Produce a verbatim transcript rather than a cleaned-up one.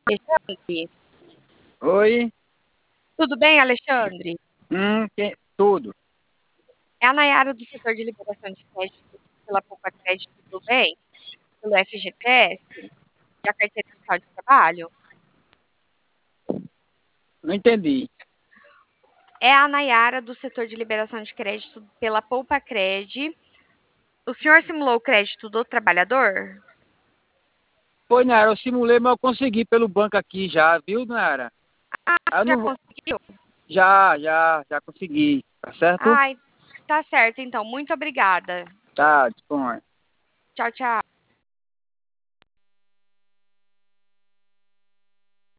Alexandre? Oi? Tudo bem, Alexandre? Hum, que- tudo. É a Nayara do setor de liberação de crédito pela Poupa Crédito, tudo bem? Pelo F G T S e a carteira fiscal de trabalho? Não entendi. É a Nayara do setor de liberação de crédito pela Poupa Cred. O senhor simulou o crédito do trabalhador? Foi, Nara, eu simulei, mas eu consegui pelo banco aqui já, viu, Nara? Ah, Ah, eu já não vou... conseguiu? Já, já, já consegui, tá certo? Ai, tá certo, então. Muito obrigada. Tá, dispõe. Tchau, tchau.